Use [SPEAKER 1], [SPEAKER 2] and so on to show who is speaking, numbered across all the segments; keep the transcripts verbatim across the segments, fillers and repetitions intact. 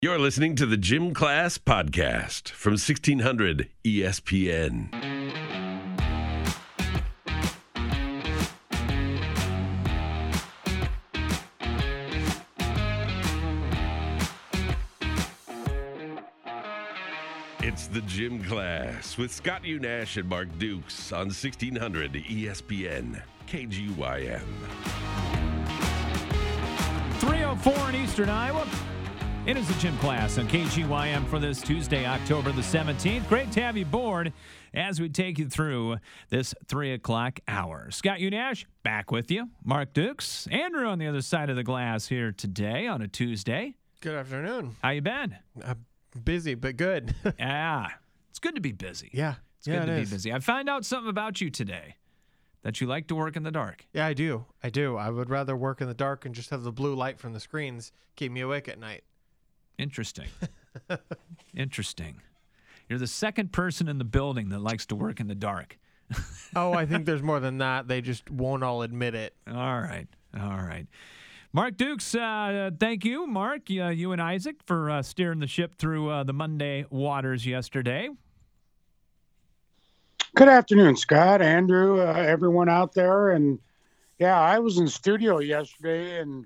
[SPEAKER 1] You're listening to the Gym Class Podcast from sixteen hundred E S P N. It's the Gym Class with Scott Unash and Mark Dukes on sixteen hundred E S P N K G Y M.
[SPEAKER 2] three oh four in Eastern Iowa. It is the Gym Class on K G Y M for this Tuesday, October the seventeenth. Great to have you aboard as we take you through this three o'clock hour. Scott Unash, back with you. Mark Dukes. Andrew on the other side of the glass here today on a Tuesday.
[SPEAKER 3] Good afternoon.
[SPEAKER 2] How you been?
[SPEAKER 3] Uh, busy, but good.
[SPEAKER 2] Yeah, it's good to be busy.
[SPEAKER 3] Yeah.
[SPEAKER 2] It's
[SPEAKER 3] yeah,
[SPEAKER 2] good to
[SPEAKER 3] it
[SPEAKER 2] be
[SPEAKER 3] is.
[SPEAKER 2] busy. I found out something about you today, that you like to work in the dark.
[SPEAKER 3] Yeah, I do. I do. I would rather work in the dark and just have the blue light from the screens keep me awake at night.
[SPEAKER 2] Interesting. Interesting. You're the second person in the building that likes to work in the dark.
[SPEAKER 3] Oh, I think there's more than that. They just won't all admit it.
[SPEAKER 2] All right. All right. Mark Dukes, uh, thank you, Mark, uh, you and Isaac, for uh, steering the ship through uh, the Monday waters yesterday.
[SPEAKER 4] Good afternoon, Scott, Andrew, uh, everyone out there. And, yeah, I was in studio yesterday, and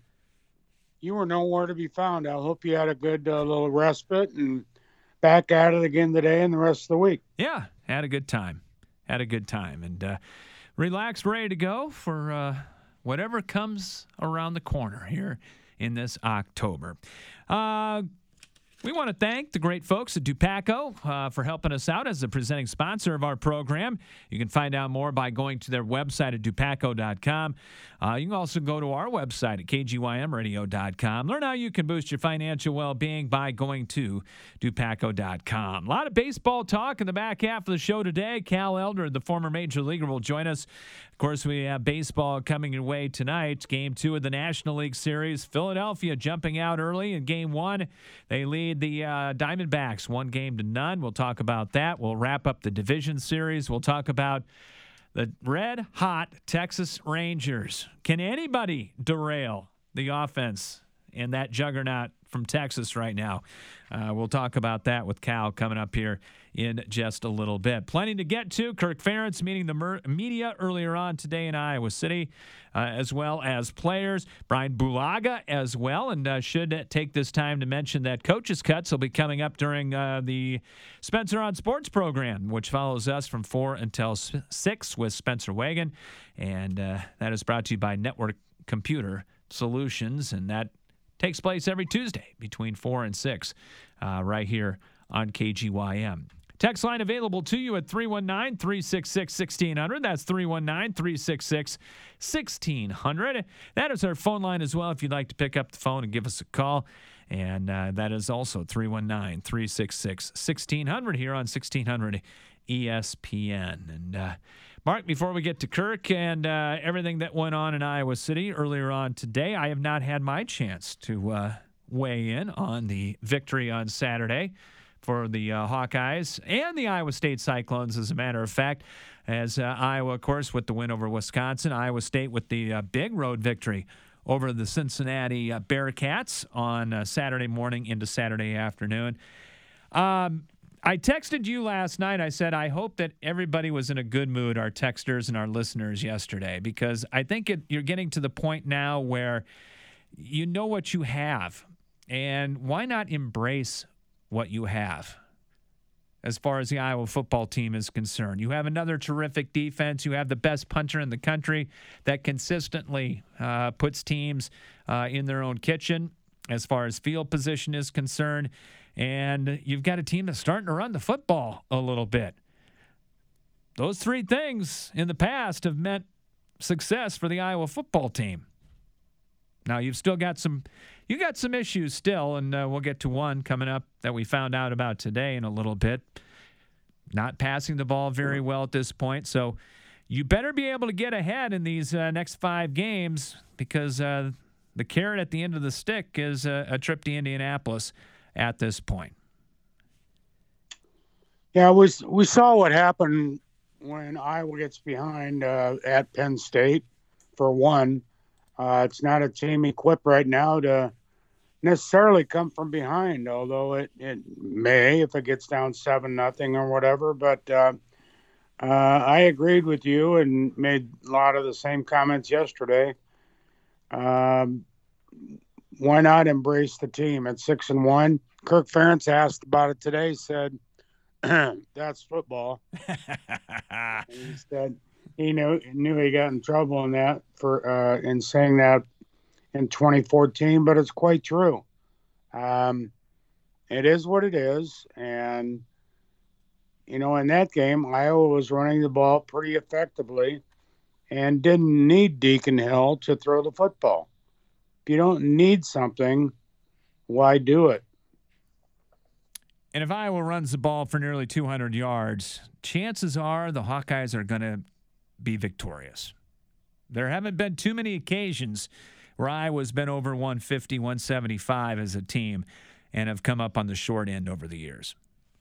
[SPEAKER 4] you were nowhere to be found. I hope you had a good uh, little respite and back at it again today and the rest of the week.
[SPEAKER 2] Yeah, had a good time. Had a good time. And uh, relaxed, ready to go for uh, whatever comes around the corner here in this October. Uh, we want to thank the great folks at Dupaco uh, for helping us out as the presenting sponsor of our program. You can find out more by going to their website at dupaco dot com. Uh, you can also go to our website at k g y m radio dot com. Learn how you can boost your financial well-being by going to dupaco dot com. A lot of baseball talk in the back half of the show today. Cal Elder, the former major leaguer, will join us. Of course, we have baseball coming your way tonight. Game two of the National League Series. Philadelphia jumping out early in game one. They lead the uh, Diamondbacks one game to none. We'll talk about that. We'll wrap up the division series. We'll talk about the red-hot Texas Rangers. Can anybody derail the offense in that juggernaut from Texas right now? Uh, we'll talk about that with Cal coming up here in just a little bit. Plenty to get to. Kirk Ferentz meeting the mer- media earlier on today in Iowa City, uh, as well as players. Brian Bulaga as well, and uh, should take this time to mention that Coach's Cuts will be coming up during uh, the Spencer on Sports program, which follows us from four until six with Spencer Wagon, and uh, that is brought to you by Network Computer Solutions, and that takes place every Tuesday between four and six uh, right here on K G Y M. Text line available to you at three one nine, three six six, one six zero zero. That's three one nine, three six six, one six zero zero. That is our phone line as well if you'd like to pick up the phone and give us a call. And uh, that is also three one nine, three six six, one six zero zero here on sixteen hundred E S P N. And uh, Mark, before we get to Kirk and uh, everything that went on in Iowa City earlier on today, I have not had my chance to uh, weigh in on the victory on Saturday for the uh, Hawkeyes and the Iowa State Cyclones, as a matter of fact, as uh, Iowa, of course, with the win over Wisconsin, Iowa State with the uh, big road victory over the Cincinnati uh, Bearcats on uh, Saturday morning into Saturday afternoon. Um, I texted you last night. I said, I hope that everybody was in a good mood, our texters and our listeners yesterday, because I think it, you're getting to the point now where you know what you have, and why not embrace what you have as far as the Iowa football team is concerned. You have another terrific defense. You have the best punter in the country that consistently uh, puts teams uh, in their own kitchen as far as field position is concerned. And you've got a team that's starting to run the football a little bit. Those three things in the past have meant success for the Iowa football team. Now, you've still got some you got some issues still, and uh, we'll get to one coming up that we found out about today in a little bit. Not passing the ball very well at this point, so you better be able to get ahead in these uh, next five games, because uh, the carrot at the end of the stick is uh, a trip to Indianapolis at this point.
[SPEAKER 4] Yeah, we, we saw what happened when Iowa gets behind uh, at Penn State, for one. Uh, it's not a team equipped right now to necessarily come from behind, although it, it may if it gets down seven nothing or whatever. But uh, uh, I agreed with you and made a lot of the same comments yesterday. Um, why not embrace the team at six and one? Kirk Ferentz asked about it today. Said that's football. And he said he knew knew he got in trouble in that for uh, in saying that in twenty fourteen, but it's quite true. Um, it is what it is, and you know, in that game, Iowa was running the ball pretty effectively and didn't need Deacon Hill to throw the football. If you don't need something, why do it?
[SPEAKER 2] And if Iowa runs the ball for nearly two hundred yards, chances are the Hawkeyes are going to be victorious. There haven't been too many occasions where Iowa's been over one fifty, one seventy-five as a team and have come up on the short end over the years.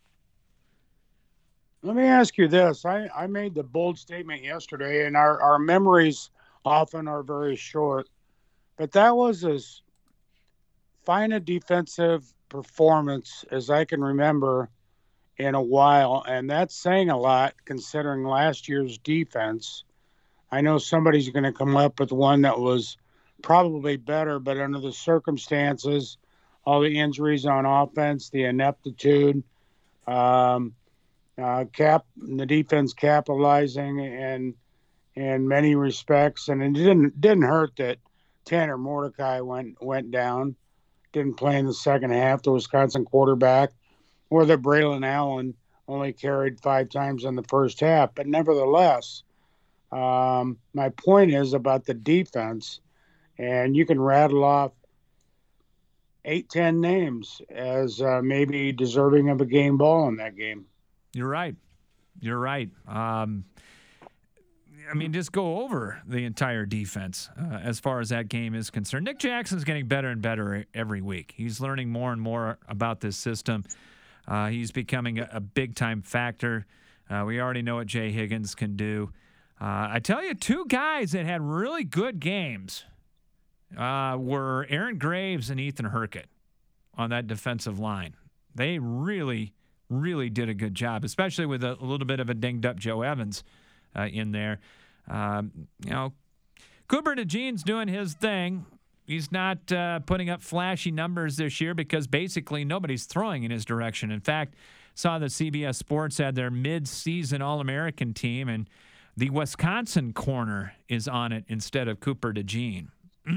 [SPEAKER 4] Let me ask you this. I, I made the bold statement yesterday, and our, our memories often are very short, but that was as fine a defensive performance as I can remember in a while, and that's saying a lot considering last year's defense. I know somebody's going to come up with one that was probably better, but under the circumstances, all the injuries on offense, the ineptitude, um, uh, cap the defense capitalizing in in many respects, and it didn't didn't hurt that Tanner Mordecai went went down, didn't play in the second half. The Wisconsin quarterback, or that Braylon Allen only carried five times in the first half, but nevertheless, um, my point is about the defense, and you can rattle off eight, ten names as uh, maybe deserving of a game ball in that game.
[SPEAKER 2] You're right. You're right. Um, I mean, just go over the entire defense uh, as far as that game is concerned. Nick Jackson's getting better and better every week. He's learning more and more about this system. Uh, he's becoming a, a big-time factor. Uh, we already know what Jay Higgins can do. Uh, I tell you, two guys that had really good games uh, were Aaron Graves and Ethan Hurkett on that defensive line. They really, really did a good job, especially with a, a little bit of a dinged-up Joe Evans uh, in there. Um, you know, Cooper DeJean's doing his thing. He's not uh, putting up flashy numbers this year because basically nobody's throwing in his direction. In fact, saw that C B S Sports had their mid-season All-American team, and the Wisconsin corner is on it instead of Cooper DeJean.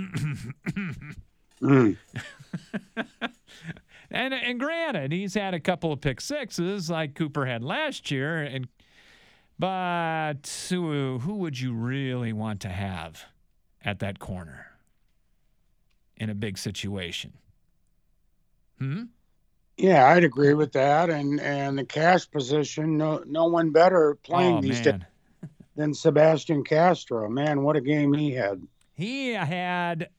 [SPEAKER 2] mm. and and granted, he's had a couple of pick sixes like Cooper had last year, and but who, who would you really want to have at that corner in a big situation? Hmm?
[SPEAKER 4] Yeah, I'd agree with that. And and the cash position, no no one better playing
[SPEAKER 2] oh,
[SPEAKER 4] these
[SPEAKER 2] man.
[SPEAKER 4] days than Sebastian Castro. Man, what a game he had.
[SPEAKER 2] He had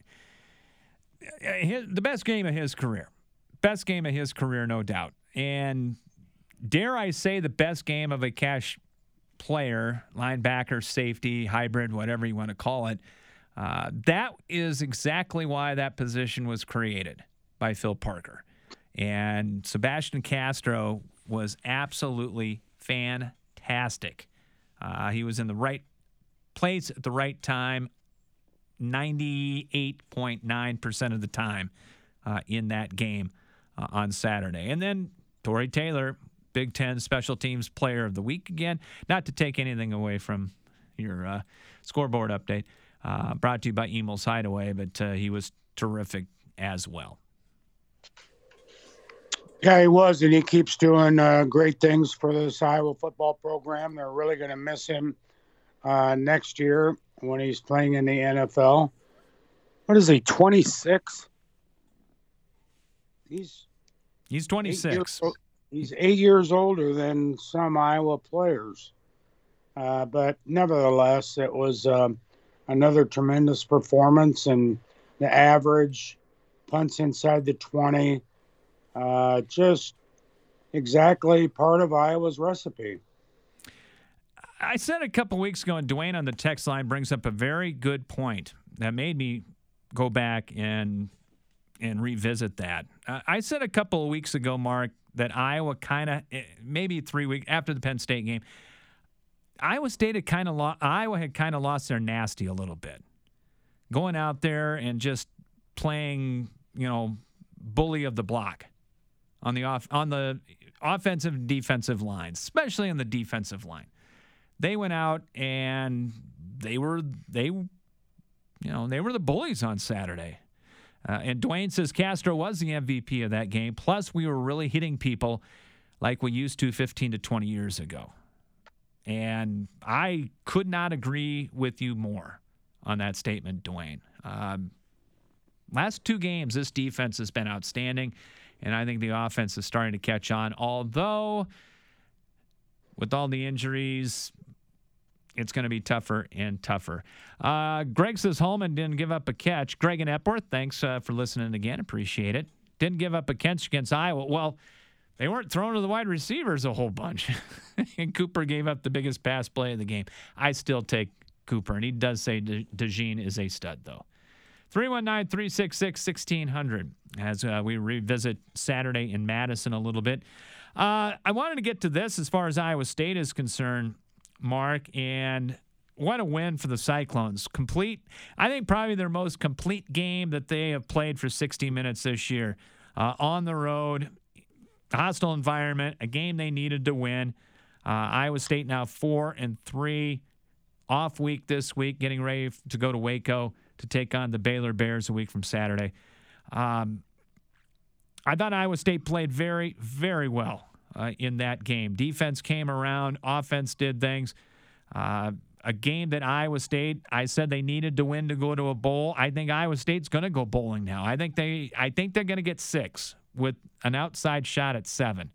[SPEAKER 2] his, the best game of his career. Best game of his career, no doubt. And dare I say the best game of a cash player, linebacker, safety, hybrid, whatever you want to call it. Uh, that is exactly why that position was created by Phil Parker. And Sebastian Castro was absolutely fantastic. Uh, he was in the right place at the right time ninety-eight point nine percent of the time uh, in that game uh, on Saturday. And then Torrey Taylor, Big Ten Special Teams Player of the Week again. Not to take anything away from your uh, scoreboard update, uh, brought to you by Emil's Hideaway, but uh, he was terrific as well.
[SPEAKER 4] Yeah, he was, and he keeps doing uh, great things for this Iowa football program. They're really going to miss him uh, next year when he's playing in the N F L. What is he, twenty-six? He's
[SPEAKER 2] he's twenty-six.
[SPEAKER 4] Eight he's eight years older than some Iowa players. Uh, but nevertheless, it was um, another tremendous performance, and the average punts inside the twenty. Uh, just exactly part of Iowa's recipe.
[SPEAKER 2] I said a couple weeks ago, and Dwayne on the text line brings up a very good point that made me go back and and revisit that. Uh, I said a couple of weeks ago, Mark, that Iowa kind of, maybe three weeks after the Penn State game, Iowa State had kind of lost, Iowa had kind of lost their nasty a little bit. Going out there and just playing, you know, bully of the block on the off on the offensive and defensive lines, especially on the defensive line. They went out and they were they you know, they were the bullies on Saturday. Uh, and Dwayne says Castro was the M V P of that game. Plus, we were really hitting people like we used to fifteen to twenty years ago. And I could not agree with you more on that statement, Dwayne. Um, last two games, this defense has been outstanding, and I think the offense is starting to catch on. Although, with all the injuries, it's going to be tougher and tougher. Uh, Greg says Holman didn't give up a catch. Greg and Epworth, thanks uh, for listening again. Appreciate it. Didn't give up a catch against Iowa. Well, they weren't throwing to the wide receivers a whole bunch. And Cooper gave up the biggest pass play of the game. I still take Cooper, and he does say De- DeJean is a stud, though. three one nine, three six six, one six zero zero as uh, we revisit Saturday in Madison a little bit. Uh, I wanted to get to this as far as Iowa State is concerned, Mark, and what a win for the Cyclones. Complete, I think probably their most complete game that they have played for sixty minutes this year. Uh, on the road, hostile environment, a game they needed to win. Uh, Iowa State now four and three, off week this week, getting ready to go to Waco to take on the Baylor Bears a week from Saturday. Um, I thought Iowa State played very, very well uh, in that game. Defense came around. Offense did things. Uh, a game that Iowa State, I said they needed to win to go to a bowl. I think Iowa State's going to go bowling now. I think they, I think they're going to get six with an outside shot at seven.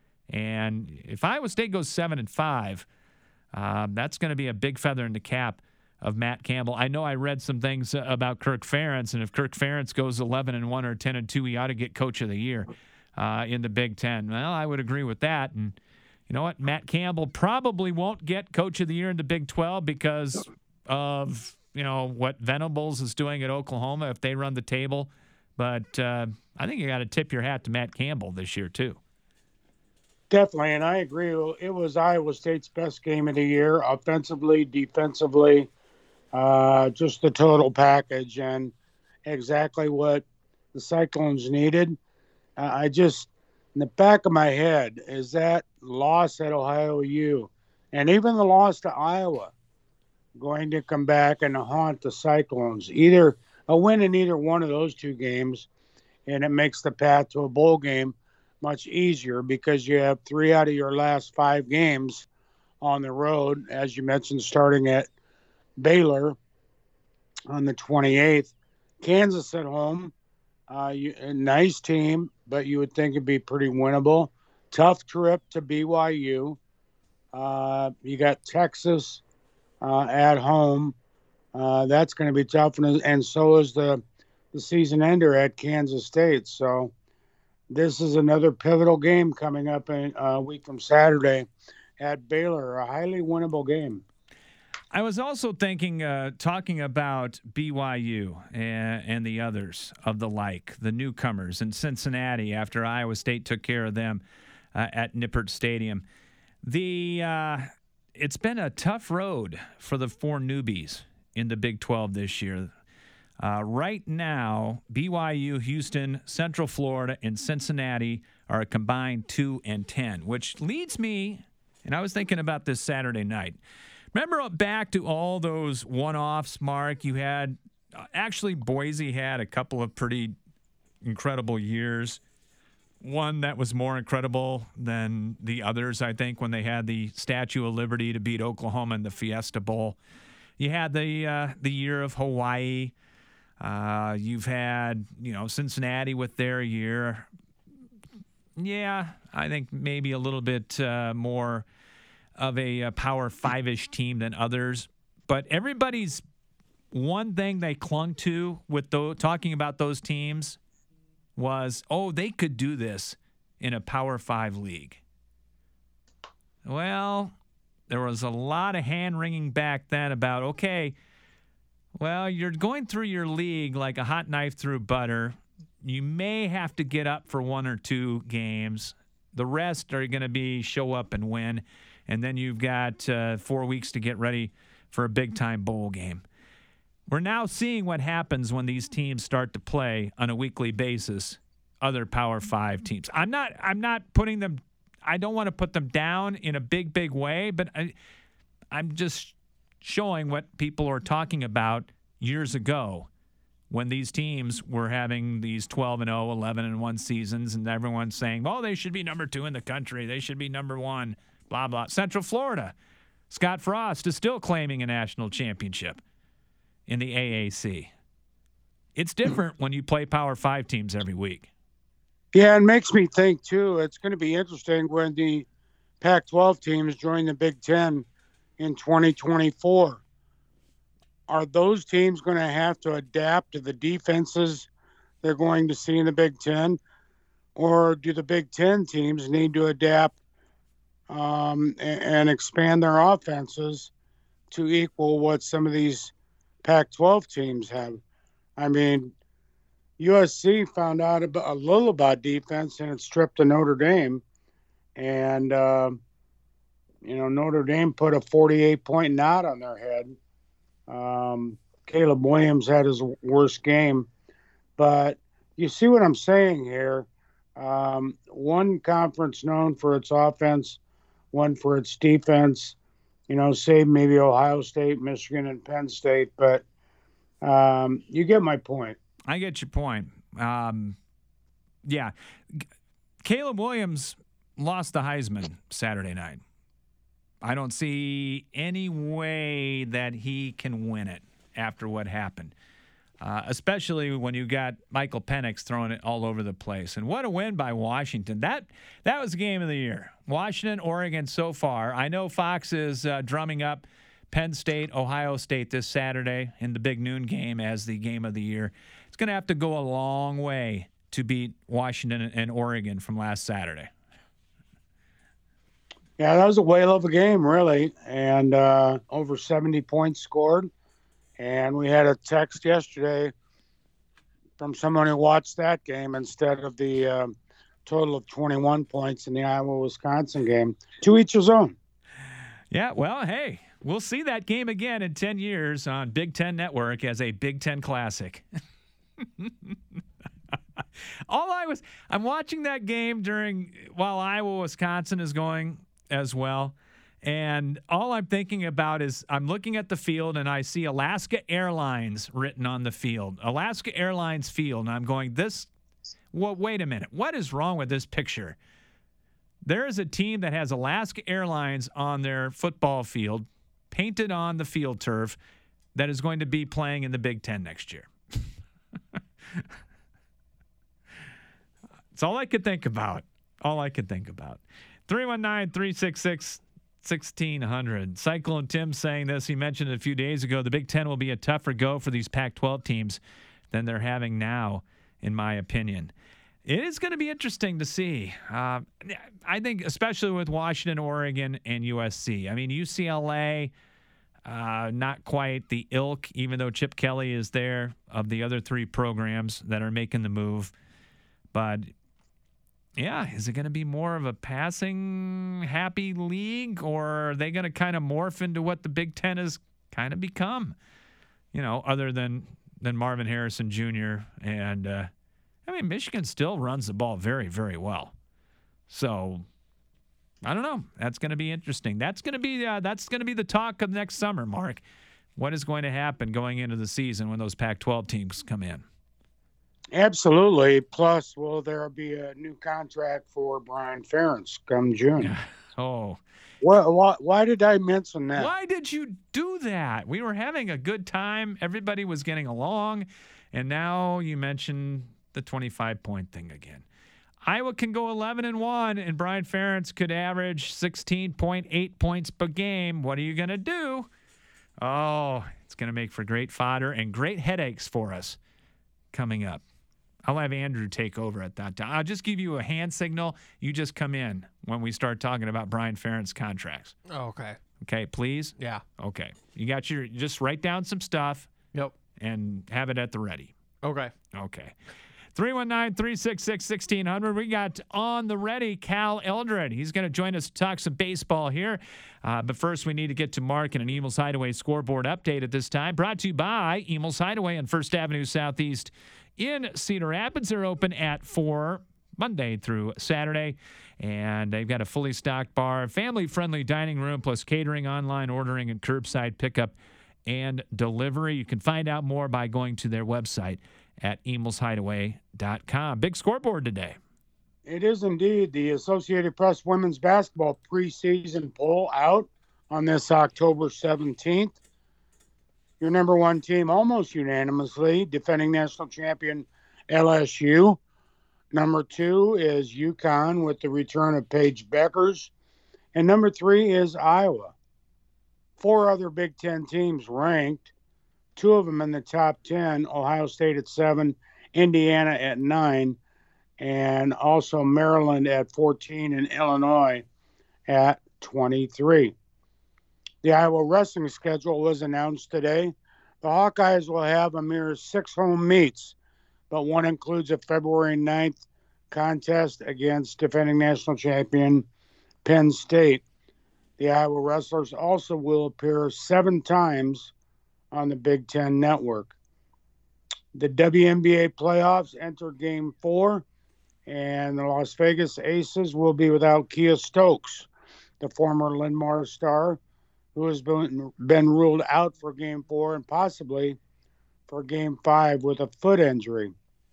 [SPEAKER 2] And if Iowa State goes seven and five, um, that's going to be a big feather in the cap of Matt Campbell. I know I read some things about Kirk Ferentz, and if Kirk Ferentz goes eleven and one or ten and two, he ought to get Coach of the Year uh, in the Big Ten. Well, I would agree with that. And you know what? Matt Campbell probably won't get Coach of the Year in the Big twelve because of, you know, what Venables is doing at Oklahoma if they run the table. But uh, I think you got to tip your hat to Matt Campbell this year too.
[SPEAKER 4] Definitely, and I agree. It was Iowa State's best game of the year, offensively, defensively, uh, just the total package, and exactly what the Cyclones needed. Uh, I just, in the back of my head, is that loss at Ohio U, and even the loss to Iowa, going to come back and haunt the Cyclones. Either a win in either one of those two games, and it makes the path to a bowl game much easier because you have three out of your last five games on the road, as you mentioned, starting at Baylor on the twenty-eighth. Kansas at home, uh, you, a nice team, but you would think it'd be pretty winnable. Tough trip to B Y U. Uh, you got Texas uh, at home. Uh, that's going to be tough, and, and so is the, the season ender at Kansas State. So this is another pivotal game coming up in a week from Saturday at Baylor, a highly winnable game.
[SPEAKER 2] I was also thinking, uh, talking about B Y U and, and the others of the like, the newcomers in Cincinnati after Iowa State took care of them uh, at Nippert Stadium. The uh, it's been a tough road for the four newbies in the Big twelve this year. Uh, right now, B Y U, Houston, Central Florida, and Cincinnati are a combined two and ten, which leads me, and I was thinking about this Saturday night. Remember back to all those one-offs, Mark? You had, uh, actually, Boise had a couple of pretty incredible years. One that was more incredible than the others, I think, when they had the Statue of Liberty to beat Oklahoma in the Fiesta Bowl. You had the uh, the year of Hawaii. Uh, you've had, you know, Cincinnati with their year. Yeah, I think maybe a little bit uh, more of a, a Power Five-ish team than others. But everybody's one thing they clung to with the, talking about those teams was, oh, they could do this in a Power Five league. Well, there was a lot of hand-wringing back then about, okay, well, you're going through your league like a hot knife through butter. you may have to get up for one or two games. The rest are going to be show up and win. And then you've got uh, four weeks to get ready for a big-time bowl game. We're now seeing what happens when these teams start to play on a weekly basis, other Power Five teams. I'm not I'm not putting them – I don't want to put them down in a big, big way, but I, I'm just showing what people are talking about years ago when these teams were having these twelve and oh, eleven and one seasons, and everyone's saying, well, they should be number two in the country. They should be number one, blah, blah. Central Florida, Scott Frost is still claiming a national championship in the A A C. It's different when you play Power Five teams every week.
[SPEAKER 4] Yeah, it makes me think, too, it's going to be interesting when the Pac twelve teams join the Big Ten in twenty twenty-four. Are those teams going to have to adapt to the defenses they're going to see in the Big Ten? Or do the Big Ten teams need to adapt um, and, and expand their offenses to equal what some of these Pac twelve teams have? I mean, U S C found out about, a little about defense, and it stripped to Notre Dame. And, uh, you know, Notre Dame put a forty-eight point knot on their head. Um, Caleb Williams had his worst game. But you see what I'm saying here. Um, one conference known for its offense, one for its defense, you know, save maybe Ohio State, Michigan, and Penn State. But um, you get my point.
[SPEAKER 2] I get your point. Um, yeah. Caleb Williams lost the Heisman Saturday night. I don't see any way that he can win it after what happened, uh, especially when you got Michael Penix throwing it all over the place. And what a win by Washington. That that was the game of the year. Washington, Oregon so far. I know Fox is uh, drumming up Penn State, Ohio State this Saturday in the big noon game as the game of the year. It's going to have to go a long way to beat Washington and Oregon from last Saturday.
[SPEAKER 4] Yeah, that was a whale of a game, really, and uh, over seventy points scored. And we had a text yesterday from someone who watched that game instead of the uh, total of twenty-one points in the Iowa-Wisconsin game. To each his own.
[SPEAKER 2] Yeah, well, hey, we'll see that game again in ten years on Big Ten Network as a Big Ten Classic. All I was, I'm watching that game during, while Iowa-Wisconsin is going as well. And all I'm thinking about is I'm looking at the field and I see Alaska Airlines written on the field. Alaska Airlines field. And I'm going, this, well, wait a minute. What is wrong with this picture? There is a team that has Alaska Airlines on their football field, painted on the field turf, that is going to be playing in the Big Ten next year. It's all I could think about. All I could think about. three one nine, three six six, one six zero zero. Cyclone Tim saying this. He mentioned it a few days ago. The Big Ten will be a tougher go for these Pac twelve teams than they're having now, in my opinion. It is going to be interesting to see. Uh, I think especially with Washington, Oregon, and U S C. I mean, U C L A, uh, not quite the ilk, even though Chip Kelly is there, of the other three programs that are making the move. But yeah, is it going to be more of a passing happy league, or are they going to kind of morph into what the Big Ten has kind of become? You know, other than than Marvin Harrison Junior And uh, I mean, Michigan still runs the ball very, very well. So I don't know. That's going to be interesting. That's going to be uh, that's going to be the talk of next summer, Mark. What is going to happen going into the season when those Pac twelve teams come in?
[SPEAKER 4] Absolutely. Plus, will there be a new contract for Brian Ferentz come June?
[SPEAKER 2] Oh.
[SPEAKER 4] Well, why, why did I mention that?
[SPEAKER 2] Why did you do that? We were having a good time. Everybody was getting along. And now you mention the twenty-five point thing again. Iowa can go eleven and one, and Brian Ferentz could average sixteen point eight points per game. What are you going to do? Oh, it's going to make for great fodder and great headaches for us coming up. I'll have Andrew take over at that time. I'll just give you a hand signal. You just come in when we start talking about Brian Ferentz contracts.
[SPEAKER 3] Oh, okay.
[SPEAKER 2] Okay, please?
[SPEAKER 3] Yeah.
[SPEAKER 2] Okay. You got your, just write down some stuff.
[SPEAKER 3] Yep.
[SPEAKER 2] And have it at the ready.
[SPEAKER 3] Okay.
[SPEAKER 2] Okay. three one nine, three six six, one six zero zero. We got on the ready Cal Eldred. He's going to join us to talk some baseball here. Uh, but first, we need to get to Mark and an Emil's Hideaway scoreboard update at this time. Brought to you by Emil's Hideaway on First Avenue Southeast in Cedar Rapids. They're open at four Monday through Saturday. And they've got a fully stocked bar, family-friendly dining room, plus catering, online ordering, and curbside pickup and delivery. You can find out more by going to their website at emils hideaway dot com. Big scoreboard today.
[SPEAKER 4] It is indeed the Associated Press women's basketball preseason poll out on this October seventeenth. Your number one team almost unanimously, defending national champion L S U. Number two is UConn with the return of Paige Beckers. And number three is Iowa. Four other Big Ten teams ranked. Two of them in the top ten, Ohio State at seven, Indiana at nine, and also Maryland at fourteen and Illinois at twenty-three. The Iowa wrestling schedule was announced today. The Hawkeyes will have a mere six home meets, but one includes a February ninth contest against defending national champion Penn State. The Iowa wrestlers also will appear seven times on the Big Ten Network. The W N B A playoffs enter Game four, and the Las Vegas Aces will be without Kia Stokes, the former Linn-Mar star, who has been, been ruled out for Game four and possibly for Game five with a foot injury.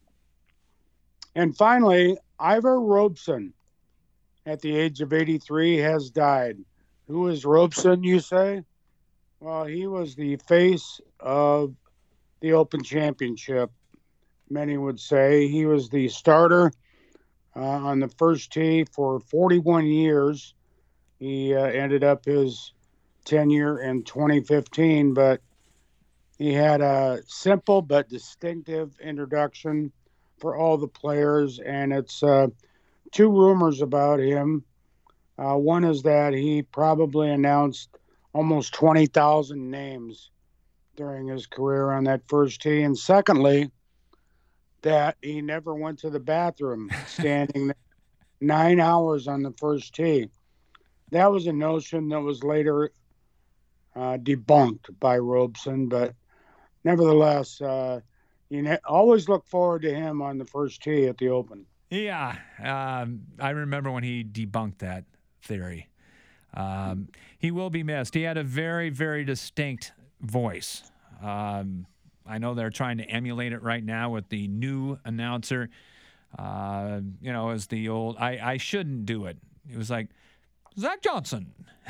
[SPEAKER 4] And finally, Ivar Robeson, at the age of eighty-three, has died. Who is Robeson, you say? Well, he was the face of the Open Championship, many would say. He was the starter uh, on the first tee for forty-one years. He uh, ended up his tenure in twenty fifteen, but he had a simple but distinctive introduction for all the players, and it's uh, two rumors about him. Uh, one is that he probably announced almost twenty thousand names during his career on that first tee. And secondly, that he never went to the bathroom, standing nine hours on the first tee. That was a notion that was later uh, debunked by Robeson, but nevertheless, uh, you ne- always look forward to him on the first tee at the Open.
[SPEAKER 2] Yeah, um, I remember when he debunked that theory. Um, he will be missed. He had a very, very distinct voice. Um, I know they're trying to emulate it right now with the new announcer. Uh, you know, as the old, I, I shouldn't do it. It was like, Zach Johnson.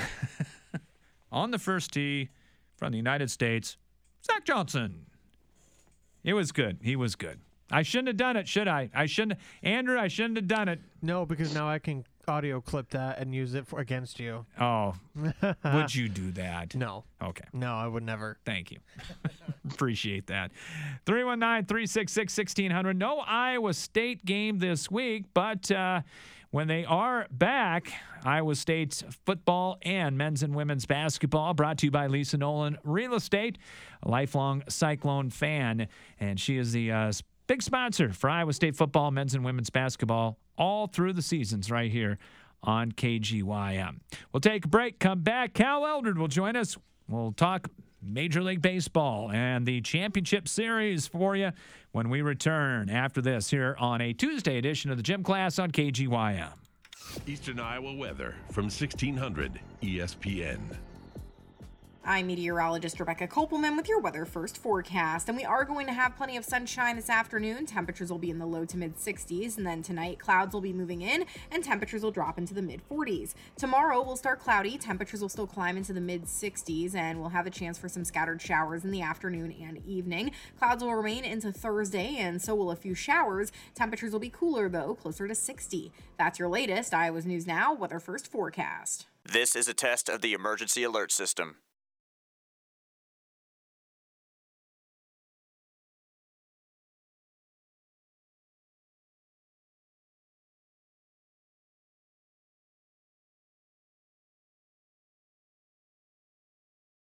[SPEAKER 2] On the first tee from the United States, Zach Johnson. It was good. He was good. I shouldn't have done it, should I? I shouldn't. Andrew, I shouldn't have done it.
[SPEAKER 3] No, because now I can audio clip that and use it for against you.
[SPEAKER 2] Oh, would you do that?
[SPEAKER 3] No.
[SPEAKER 2] Okay.
[SPEAKER 3] No, I would never.
[SPEAKER 2] Thank you. Appreciate that. three one nine, three six six, one six zero zero. No Iowa State game this week, but uh, when they are back, Iowa State's football and men's and women's basketball, brought to you by Lisa Nolan Real Estate, a lifelong Cyclone fan, and she is the uh, big sponsor for Iowa State football, men's and women's basketball all through the seasons right here on K G Y M. We'll take a break, come back. Cal Eldred will join us. We'll talk Major League Baseball and the championship series for you when we return after this here on a Tuesday edition of the Gym Class on K G Y M.
[SPEAKER 1] Eastern Iowa weather from sixteen hundred E S P N.
[SPEAKER 5] I'm meteorologist Rebecca Kopelman with your weather first forecast, and we are going to have plenty of sunshine this afternoon. Temperatures will be in the low to mid sixties, and then tonight clouds will be moving in and temperatures will drop into the mid forties. Tomorrow will start cloudy, temperatures will still climb into the mid sixties, and we'll have a chance for some scattered showers in the afternoon and evening. Clouds will remain into Thursday, and so will a few showers. Temperatures will be cooler though, closer to sixty. That's your latest Iowa's News Now weather first forecast.
[SPEAKER 6] This is a test of the emergency alert system.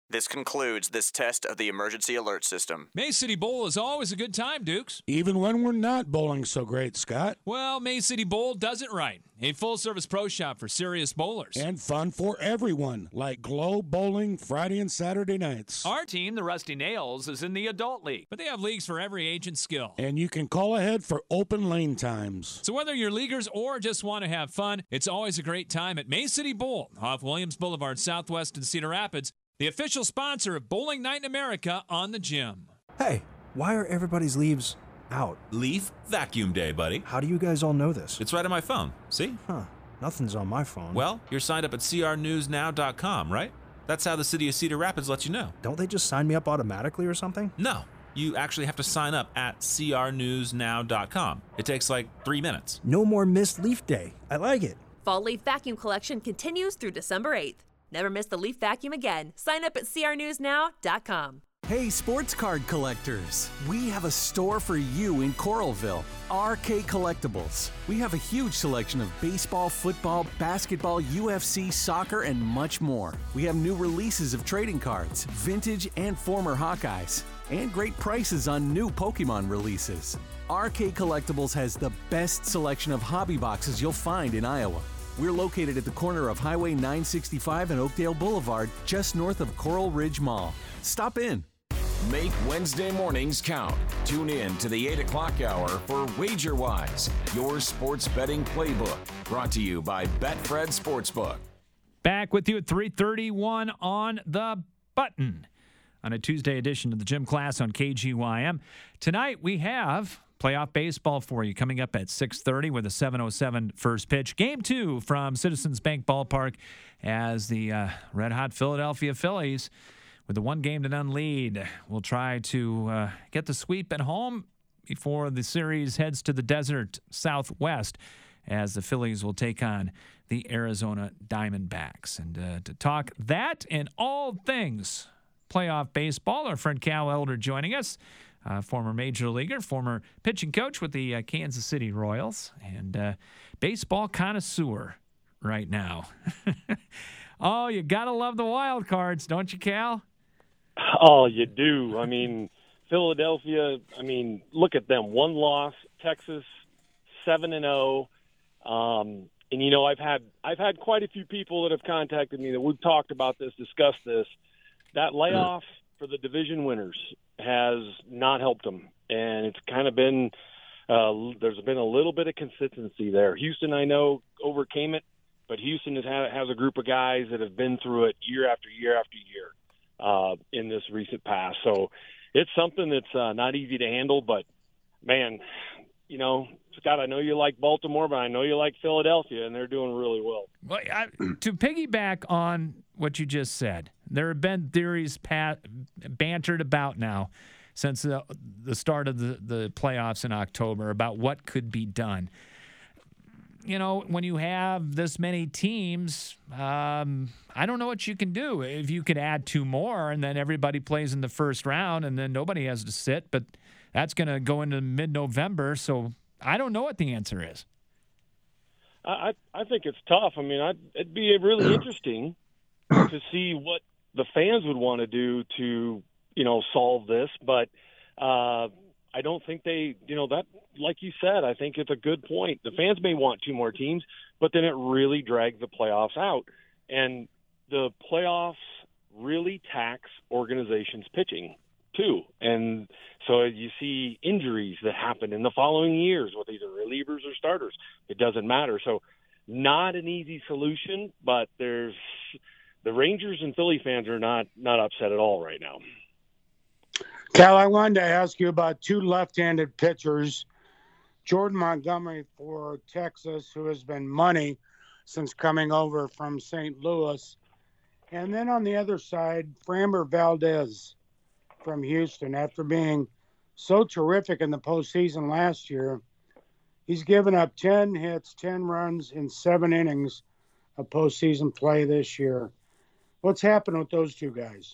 [SPEAKER 6] This concludes this test of the emergency alert system.
[SPEAKER 2] May City Bowl is always a good time, Dukes.
[SPEAKER 4] Even when we're not bowling so great, Scott.
[SPEAKER 2] Well, May City Bowl does it right. A full-service pro shop for serious bowlers.
[SPEAKER 4] And fun for everyone, like Glow Bowling Friday and Saturday nights.
[SPEAKER 2] Our team, the Rusty Nails, is in the adult league, but they have leagues for every age and skill.
[SPEAKER 4] And you can call ahead for open lane times.
[SPEAKER 2] So whether you're leaguers or just want to have fun, it's always a great time at May City Bowl off Williams Boulevard Southwest in Cedar Rapids, the official sponsor of Bowling Night in America on the Gym.
[SPEAKER 7] Hey, why are everybody's leaves out?
[SPEAKER 8] Leaf Vacuum Day, buddy.
[SPEAKER 7] How do you guys all know this?
[SPEAKER 8] It's right on my phone. See?
[SPEAKER 7] Huh. Nothing's on my phone.
[SPEAKER 8] Well, you're signed up at c r news now dot com, right? That's how the city of Cedar Rapids lets you know.
[SPEAKER 7] Don't they just sign me up automatically or something?
[SPEAKER 8] No. You actually have to sign up at c r news now dot com. It takes like three minutes.
[SPEAKER 7] No more missed leaf day. I like it.
[SPEAKER 9] Fall Leaf Vacuum Collection continues through December eighth. Never miss the leaf vacuum again. Sign up at c r news now dot com.
[SPEAKER 10] Hey, sports card collectors. We have a store for you in Coralville. R K Collectibles. We have a huge selection of baseball, football, basketball, U F C, soccer, and much more. We have new releases of trading cards, vintage and former Hawkeyes, and great prices on new Pokemon releases. R K Collectibles has the best selection of hobby boxes you'll find in Iowa. We're located at the corner of Highway nine sixty-five and Oakdale Boulevard, just north of Coral Ridge Mall. Stop in.
[SPEAKER 11] Make Wednesday mornings count. Tune in to the eight o'clock hour for WagerWise, your sports betting playbook. Brought to you by Betfred Sportsbook.
[SPEAKER 2] Back with you at three thirty-one on the button on a Tuesday edition of the Gym Class on K G Y M. Tonight we have playoff baseball for you coming up at six thirty with a seven oh seven first pitch. Game two from Citizens Bank Ballpark as the uh, red-hot Philadelphia Phillies, with a one-game-to-none lead, will try to uh, get the sweep at home before the series heads to the desert Southwest, as the Phillies will take on the Arizona Diamondbacks. And uh, to talk that and all things playoff baseball, our friend Cal Elder joining us. Uh, former major leaguer, former pitching coach with the uh, Kansas City Royals, and uh, baseball connoisseur right now. Oh, you got to love the wild cards, don't you, Cal?
[SPEAKER 12] Oh, you do. I mean, Philadelphia, I mean, look at them. One loss, Texas, seven and oh. Um, and, you know, I've had I've had quite a few people that have contacted me that we've talked about this, discussed this. That layoff for the division winners has not helped them, and it's kind of been uh, there's been a little bit of consistency there. Houston, I know, overcame it, but Houston has, had, has a group of guys that have been through it year after year after year uh, in this recent past. So it's something that's uh, not easy to handle, but, man, you know, Scott, I know you like Baltimore, but I know you like Philadelphia, and they're doing really well.
[SPEAKER 2] Well, I, to piggyback on what you just said, there have been theories pat, bantered about now since the, the start of the, the playoffs in October about what could be done. You know, when you have this many teams, um, I don't know what you can do. If you could add two more and then everybody plays in the first round and then nobody has to sit, but that's going to go into mid-November, so I don't know what the answer is.
[SPEAKER 12] I, I think it's tough. I mean, I'd, it'd be really interesting to see what the fans would want to do to, you know, solve this. But uh, I don't think they, you know, that, like you said, I think it's a good point. The fans may want two more teams, but then it really drags the playoffs out. And the playoffs really tax organizations' pitching too. And so you see injuries that happen in the following years with either relievers or starters. It doesn't matter. So not an easy solution, but there's the Rangers and Philly fans are not, not upset at all right now.
[SPEAKER 4] Cal, I wanted to ask you about two left-handed pitchers, Jordan Montgomery for Texas, who has been money since coming over from Saint Louis. And then on the other side, Framber Valdez from Houston. After being so terrific in the postseason last year, he's given up ten hits, ten runs in seven innings of postseason play this year. What's happened with those two guys?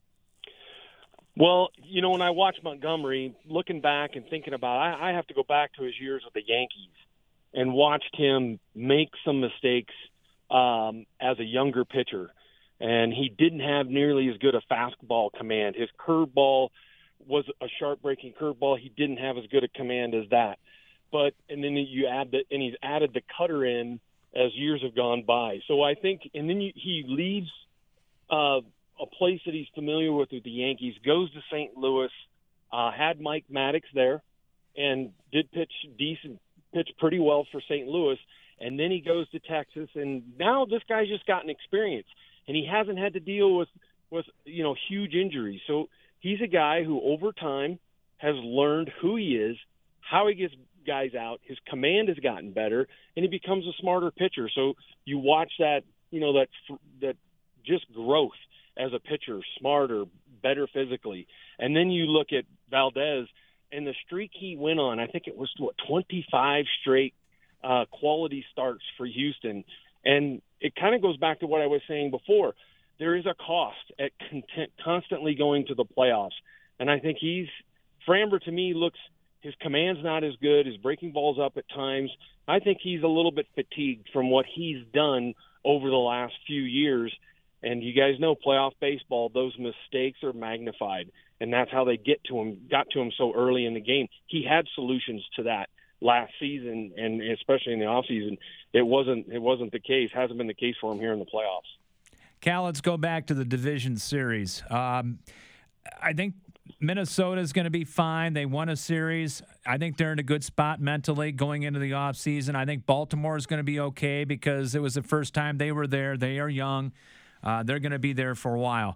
[SPEAKER 12] Well, you know, when I watch Montgomery, looking back and thinking about it, I, I have to go back to his years with the Yankees and watched him make some mistakes um, as a younger pitcher. and he didn't have nearly as good a fastball command. His curveball was a sharp-breaking curveball. He didn't have as good a command as that. But and then you add the and he's added the cutter in as years have gone by. So I think, and then you, he leaves uh, a place that he's familiar with with the Yankees, goes to Saint Louis, uh, had Mike Maddox there, and did pitch decent, pitch pretty well for Saint Louis. And then he goes to Texas, and now this guy's just gotten experience, and he hasn't had to deal with with you know huge injuries. So he's a guy who over time has learned who he is, how he gets guys out. His command has gotten better, and he becomes a smarter pitcher. So you watch that, you know, that that just growth as a pitcher, smarter, better physically. And then you look at Valdez and the streak he went on. I think it was what twenty-five straight uh, quality starts for Houston, and it kind of goes back to what I was saying before. There is a cost at content, constantly going to the playoffs, and I think he's Framber to me looks. His command's not as good. His breaking ball's up at times. I think he's a little bit fatigued from what he's done over the last few years. And you guys know playoff baseball, those mistakes are magnified. And that's how they get to him, got to him so early in the game. He had solutions to that last season, and especially in the offseason. It wasn't, it wasn't the case. Hasn't been the case for him here in the playoffs.
[SPEAKER 2] Cal, let's go back to the division series. Um, I think Minnesota's going to be fine. They won a series. I think they're in a good spot mentally going into the offseason. I think Baltimore is going to be okay because it was the first time they were there. They are young. Uh, they're going to be there for a while.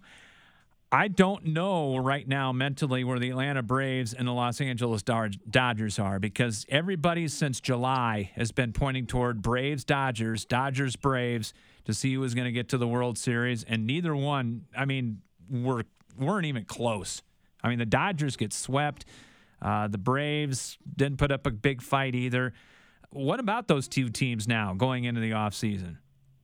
[SPEAKER 2] I don't know right now mentally where the Atlanta Braves and the Los Angeles Dodgers are, because everybody since July has been pointing toward Braves, Dodgers, Dodgers, Braves to see who was going to get to the World Series, and neither one, I mean, were, weren't even close. I mean, the Dodgers get swept. Uh, the Braves didn't put up a big fight either. What about those two teams now going into the offseason?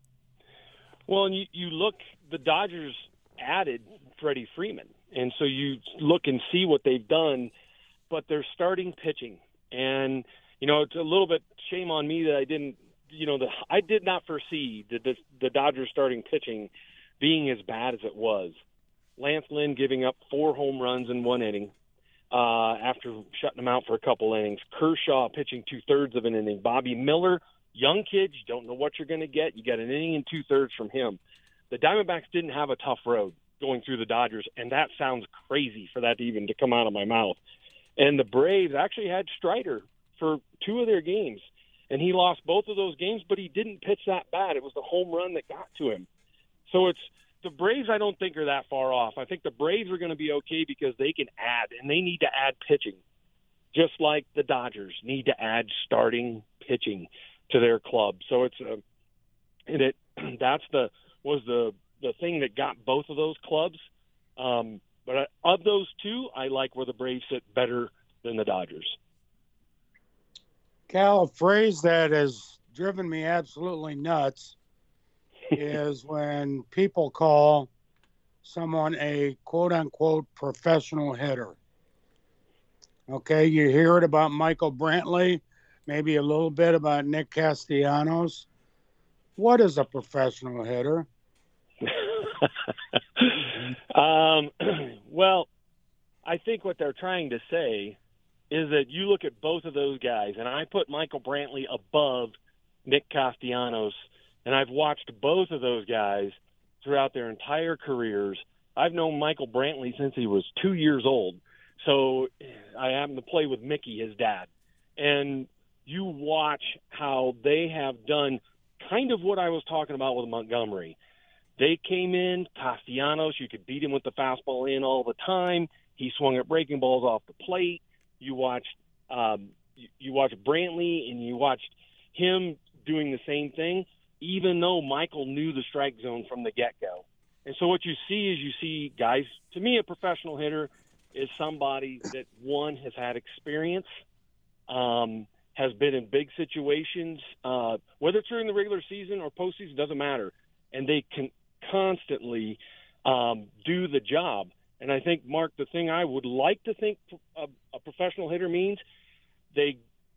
[SPEAKER 12] Well, and you, you look, the Dodgers added Freddie Freeman, and so you look and see what they've done, but they're starting pitching. And, you know, it's a little bit shame on me that I didn't, you know, the, I did not foresee the, the, the Dodgers starting pitching being as bad as it was. Lance Lynn giving up four home runs in one inning uh, after shutting them out for a couple innings. Kershaw pitching two-thirds of an inning. Bobby Miller, young kid, you don't know what you're going to get. You got an inning and two-thirds from him. The Diamondbacks didn't have a tough road going through the Dodgers, and that sounds crazy for that to even to come out of my mouth. And the Braves actually had Strider for two of their games, and he lost both of those games, but he didn't pitch that bad. It was the home run that got to him. So it's the Braves I don't think are that far off. I think the Braves are going to be okay because they can add, and they need to add pitching, just like the Dodgers need to add starting pitching to their club. So it's a, and it that's the was the the thing that got both of those clubs. Um, but of those two, I like where the Braves sit better than the Dodgers.
[SPEAKER 4] Cal, a phrase that has driven me absolutely nuts is when people call someone a quote-unquote professional hitter. Okay, you hear it about Michael Brantley, maybe a little bit about Nick Castellanos. What is a professional hitter?
[SPEAKER 12] um, well, I think what they're trying to say is that you look at both of those guys, and I put Michael Brantley above Nick Castellanos, and I've watched both of those guys throughout their entire careers. I've known Michael Brantley since he was two years old. So I happened to play with Mickey, his dad. And you watch how they have done kind of what I was talking about with Montgomery. They came in, Castellanos, you could beat him with the fastball in all the time. He swung at breaking balls off the plate. You watched, um, you, you watched Brantley, and you watched him doing the same thing, even though Michael knew the strike zone from the get-go. And so what you see is you see guys, to me, a professional hitter is somebody that, one, has had experience, um, has been in big situations, uh, whether it's during the regular season or postseason, doesn't matter. And they can constantly um, do the job. And I think, Mark, the thing I would like to think a, a professional hitter means, they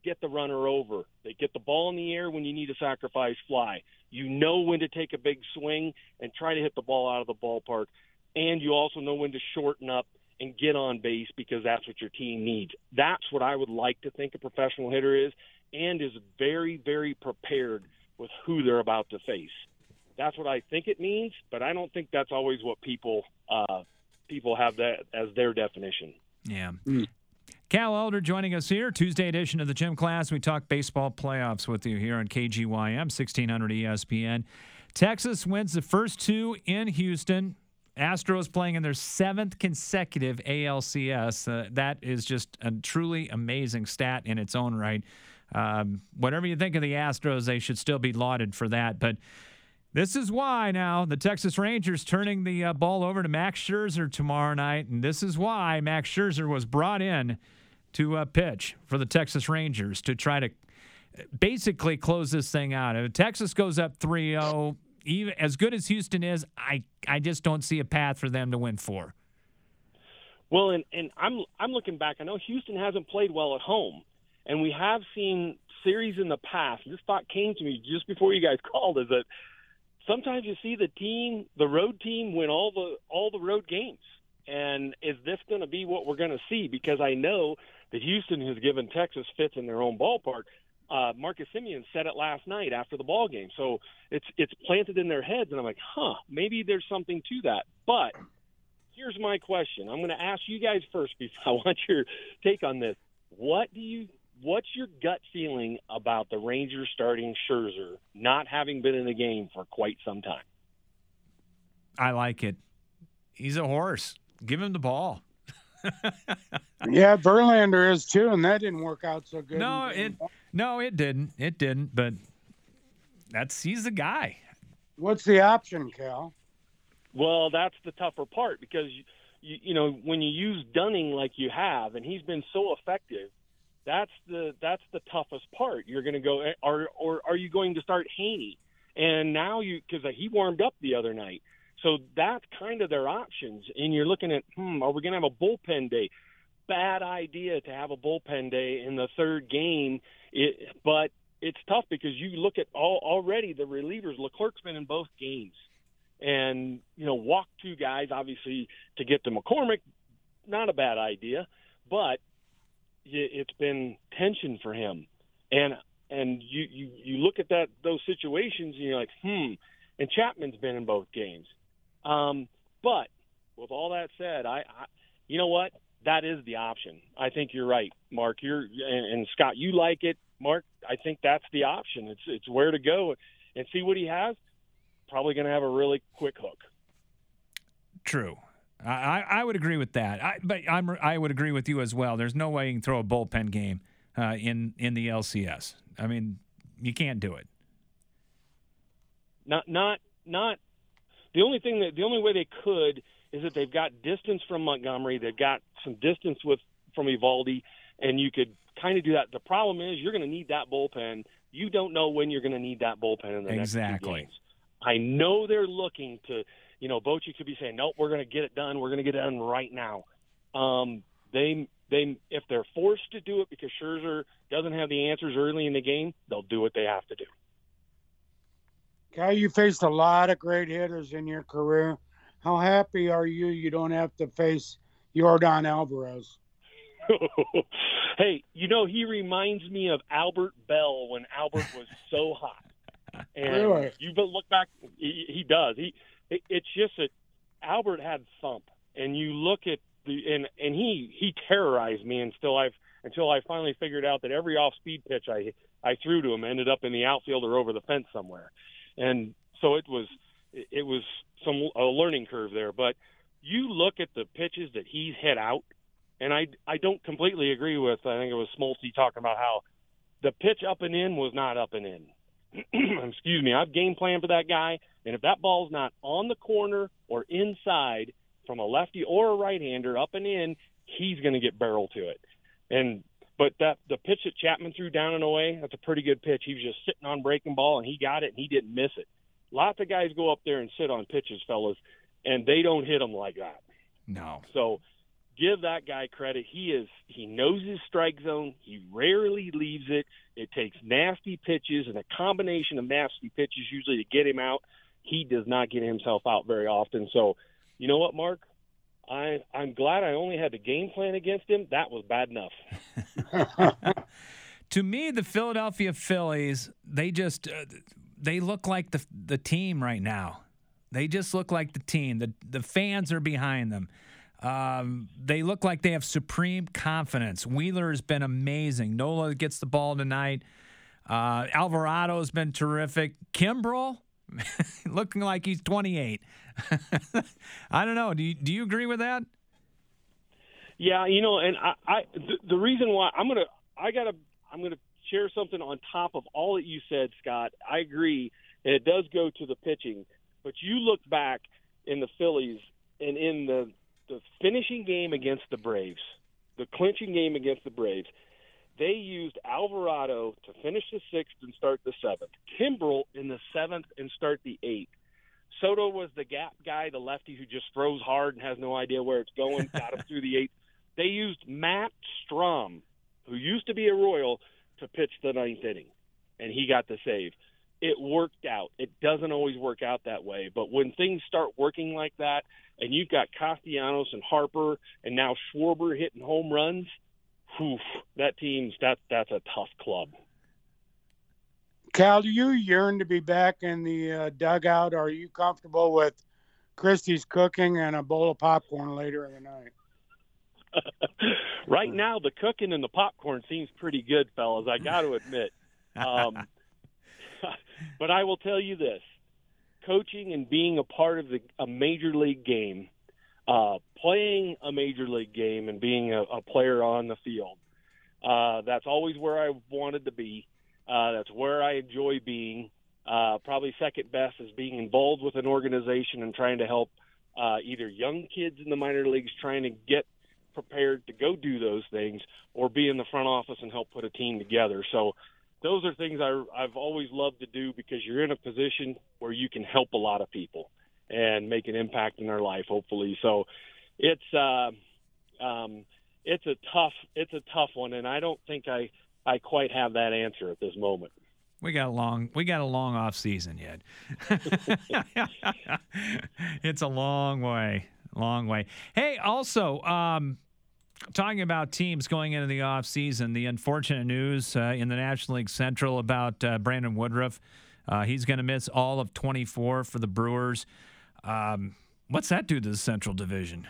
[SPEAKER 12] get the runner over. They get the ball in the air when you need a sacrifice fly. You know when to take a big swing and try to hit the ball out of the ballpark. And you also know when to shorten up and get on base because that's what your team needs. That's what I would like to think a professional hitter is, and is very, very prepared with who they're about to face. That's what I think it means, but I don't think that's always what people uh, people have that as their definition.
[SPEAKER 2] Yeah. Mm. Cal Elder joining us here, Tuesday edition of the Gym Class. We talk baseball playoffs with you here on K G Y M, sixteen hundred E S P N. Texas wins the first two in Houston. Astros playing in their seventh consecutive A L C S. Uh, that is just a truly amazing stat in its own right. Um, whatever you think of the Astros, they should still be lauded for that. But this is why now the Texas Rangers turning the uh, ball over to Max Scherzer tomorrow night. And this is why Max Scherzer was brought in to uh, pitch for the Texas Rangers to try to basically close this thing out. If Texas goes up three oh, even as good as Houston is, I, I just don't see a path for them to win four.
[SPEAKER 12] Well, and, and I'm I'm looking back. I know Houston hasn't played well at home, and we have seen series in the past. This thought came to me just before you guys called, is that sometimes you see the team, the road team, win all the all the road games. And is this going to be what we're going to see? Because I know that Houston has given Texas fits in their own ballpark. Uh, Marcus Semien said it last night after the ball game. So it's it's planted in their heads, and I'm like, huh, maybe there's something to that. But here's my question. I'm going to ask you guys first because I want your take on this. What do you what's your gut feeling about the Rangers starting Scherzer not having been in the game for quite some time?
[SPEAKER 2] I like it. He's a horse. Give him the ball.
[SPEAKER 4] Yeah, Verlander is too, and that didn't work out so good.
[SPEAKER 2] No, it no, it didn't. It didn't. But that's he's the guy.
[SPEAKER 4] What's the option, Cal?
[SPEAKER 12] Well, that's the tougher part because you, you, you know when you use Dunning like you have, and he's been so effective. That's the that's the toughest part. You're going to go, or or are you going to start Haney? And now you because he warmed up the other night. So that's kind of their options. And you're looking at, hmm, are we going to have a bullpen day? Bad idea to have a bullpen day in the third game. It, but it's tough because you look at all, already the relievers. Leclerc's been in both games. And, you know, walk two guys, obviously, to get to McCormick, not a bad idea. But it's been tension for him. And and you, you, you look at that those situations, and you're like, hmm. And Chapman's been in both games. Um, but with all that said, I, I, you know what? That is the option. I think you're right, Mark. You're and, and Scott, you like it, Mark. I think that's the option. It's it's where to go and see what he has. Probably going to have a really quick hook.
[SPEAKER 2] True. I, I would agree with that. I, but I'm I would agree with you as well. There's no way you can throw a bullpen game uh, in in the L C S. I mean, you can't do it.
[SPEAKER 12] Not not not. The only thing that the only way they could is that they've got distance from Montgomery, they've got some distance with from Eovaldi, and you could kind of do that. The problem is you're going to need that bullpen. You don't know when you're going to need that bullpen in the
[SPEAKER 2] exactly.
[SPEAKER 12] next two games. I know they're looking to, you know, Bochy could be saying, nope, we're going to get it done. We're going to get it done right now. Um, they they if they're forced to do it because Scherzer doesn't have the answers early in the game, they'll do what they have to do.
[SPEAKER 4] Cal, you faced a lot of great hitters in your career. How happy are you you don't have to face Yordan Alvarez?
[SPEAKER 12] Hey, you know, he reminds me of Albert Bell when Albert was so hot. And
[SPEAKER 4] really?
[SPEAKER 12] You look back, he, he does. He it, It's just that Albert had thump. And you look at the and, and he, he terrorized me until I've until I finally figured out that every off-speed pitch I I threw to him ended up in the outfield or over the fence somewhere. And so it was it was some a learning curve there. But you look at the pitches that he's hit out, and I, I don't completely agree with, I think it was Smoltz talking about how the pitch up and in was not up and in. Excuse me. I've game planned for that guy, and if that ball's not on the corner or inside from a lefty or a right-hander up and in, he's going to get barrel to it. And But that the pitch that Chapman threw down and away, that's a pretty good pitch. He was just sitting on breaking ball, and he got it, and he didn't miss it. Lots of guys go up there and sit on pitches, fellas, and they don't hit them like that.
[SPEAKER 2] No.
[SPEAKER 12] So give that guy credit. He is he knows his strike zone. He rarely leaves it. It takes nasty pitches and a combination of nasty pitches usually to get him out. He does not get himself out very often. So, you know what, Mark? I, I'm glad I only had the game plan against him. That was bad enough.
[SPEAKER 2] To me, the Philadelphia Phillies, they just uh, they look like the the team right now. They just look like the team. The the fans are behind them. Um, they look like they have supreme confidence. Wheeler has been amazing. Nola gets the ball tonight. Uh, Alvarado has been terrific. Kimbrel, looking like he's twenty-eight. I don't know. Do you, do you agree with that?
[SPEAKER 12] Yeah, you know, and I, I the, the reason why I'm gonna I gotta I'm gonna share something on top of all that you said, Scott. I agree, and it does go to the pitching. But you look back in the Phillies and in the the finishing game against the Braves, the clinching game against the Braves, they used Alvarado to finish the sixth and start the seventh. Kimbrel in the seventh and start the eighth. Soto was the gap guy, the lefty who just throws hard and has no idea where it's going, got him through the eighth. They used Matt Strom, who used to be a Royal, to pitch the ninth inning, and he got the save. It worked out. It doesn't always work out that way, but when things start working like that, and you've got Castellanos and Harper and now Schwarber hitting home runs, whew, that team's that that's a tough club.
[SPEAKER 4] Cal, do you yearn to be back in the uh, dugout? Are you comfortable with Christie's cooking and a bowl of popcorn later in the night?
[SPEAKER 12] Right now, the cooking and the popcorn seems pretty good, fellas. I got to admit. Um, but I will tell you this. Coaching and being a part of the, a major league game, uh, playing a major league game and being a, a player on the field, uh, that's always where I wanted to be. Uh, that's where I enjoy being. Uh, probably second best is being involved with an organization and trying to help uh, either young kids in the minor leagues trying to get prepared to go do those things, or be in the front office and help put a team together. So those are things I, I've always loved to do, because you're in a position where you can help a lot of people and make an impact in their life, hopefully. So it's uh, um, it's a tough it's a tough one, and I don't think I, I quite have that answer at this moment.
[SPEAKER 2] We got a long we got a long off season yet. It's a long way, long way. Hey, also. Um, Talking about teams going into the offseason, the unfortunate news uh, in the National League Central about uh, Brandon Woodruff. Uh, he's going to miss all of twenty-four for the Brewers. Um, what's that do to the Central Division?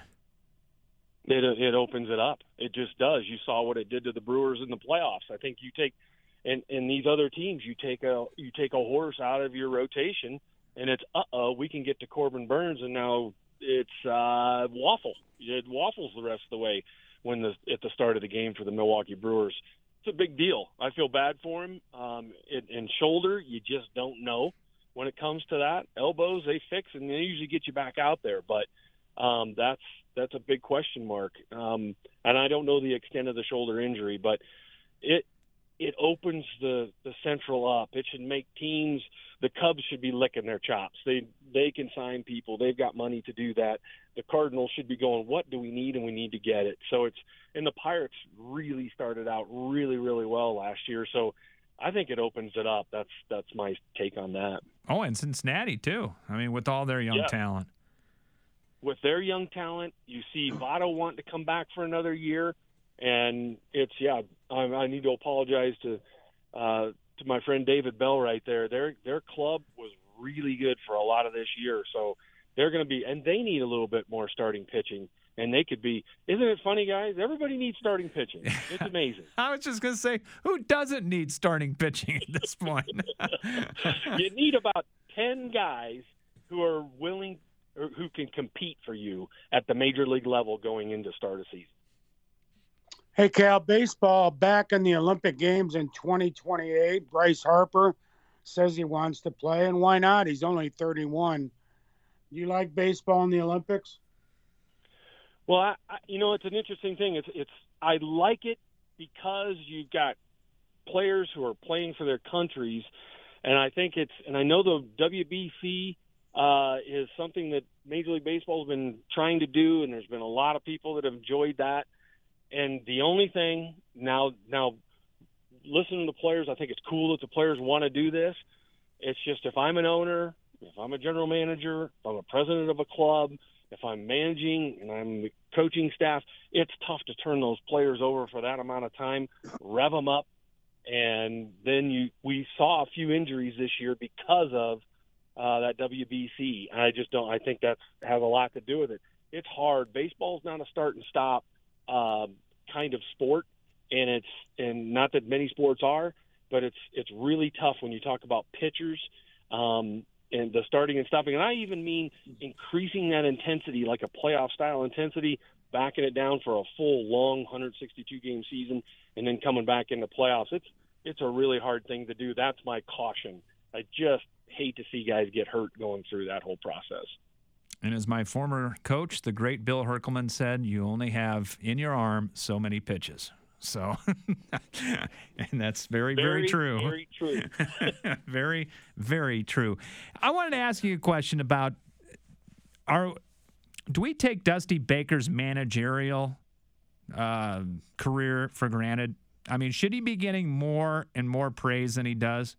[SPEAKER 12] It, it opens it up. It just does. You saw what it did to the Brewers in the playoffs. I think you take, and, and these other teams, you take a you take a horse out of your rotation, and it's, uh-oh, we can get to Corbin Burns, and now it's uh, waffle. It waffles the rest of the way. When the at the start of the game for the Milwaukee Brewers, it's a big deal. I feel bad for him. Um, it, and shoulder, you just don't know when it comes to that. Elbows, they fix and they usually get you back out there, but um, that's that's a big question mark. Um, and I don't know the extent of the shoulder injury, but it it opens the the Central up. It should make teams. The Cubs should be licking their chops. They they can sign people. They've got money to do that. The Cardinals should be going, what do we need, and we need to get it. So it's and the Pirates really started out really, really well last year. So I think it opens it up. That's that's my take on that.
[SPEAKER 2] Oh, and Cincinnati too. I mean, with all their young
[SPEAKER 12] yeah.
[SPEAKER 2] talent.
[SPEAKER 12] With their young talent, you see Votto wanting to come back for another year, and it's yeah. I, I need to apologize to uh, to my friend David Bell right there. Their their club was really good for a lot of this year, so they're going to be, and they need a little bit more starting pitching, and they could be. Isn't it funny, guys? Everybody needs starting pitching. It's amazing.
[SPEAKER 2] I was just going to say, who doesn't need starting pitching at this point?
[SPEAKER 12] You need about ten guys who are willing, or who can compete for you at the major league level going into start of season.
[SPEAKER 4] Hey, Cal, baseball back in the Olympic Games in twenty twenty-eight. Bryce Harper says he wants to play, and why not? He's only thirty-one. Do you like baseball in the Olympics?
[SPEAKER 12] Well, I, I, you know, it's an interesting thing. It's, it's I like it because you've got players who are playing for their countries, and I think it's, and I know the W B C uh, is something that Major League Baseball has been trying to do, and there's been a lot of people that have enjoyed that. And the only thing now, now listening to the players, I think it's cool that the players want to do this. It's just if I'm an owner, if I'm a general manager, if I'm a president of a club, if I'm managing and I'm the coaching staff, it's tough to turn those players over for that amount of time, rev them up, and then you we saw a few injuries this year because of uh, that W B C. I just don't. I think that has a lot to do with it. It's hard. Baseball's not a start and stop uh, kind of sport, and it's and not that many sports are, but it's it's really tough when you talk about pitchers. Um, and the starting and stopping. And I even mean increasing that intensity, like a playoff-style intensity, backing it down for a full, long one hundred sixty-two game season, and then coming back into playoffs. It's it's a really hard thing to do. That's my caution. I just hate to see guys get hurt going through that whole process.
[SPEAKER 2] And as my former coach, the great Bill Herkelman, said, you only have in your arm so many pitches. So, and that's very, very, very true.
[SPEAKER 12] Very true.
[SPEAKER 2] very, very true. I wanted to ask you a question about our. Do we take Dusty Baker's managerial uh, career for granted? I mean, should he be getting more and more praise than he does?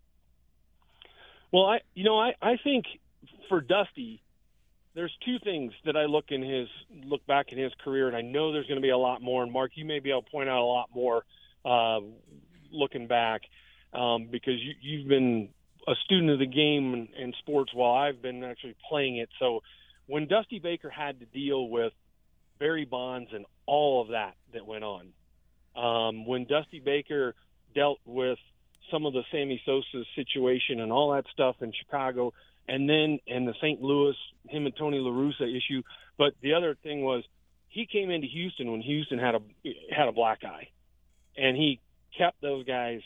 [SPEAKER 12] Well, I, you know, I, I think for Dusty, there's two things that I look in his look back in his career, and I know there's going to be a lot more. And Mark, you may be able to point out a lot more uh, looking back um, because you, you've been a student of the game and, and sports while I've been actually playing it. So when Dusty Baker had to deal with Barry Bonds and all of that that went on, um, when Dusty Baker dealt with some of the Sammy Sosa situation and all that stuff in Chicago, and then in the Saint Louis, him and Tony La Russa issue. But the other thing was he came into Houston when Houston had a had a black eye, and he kept those guys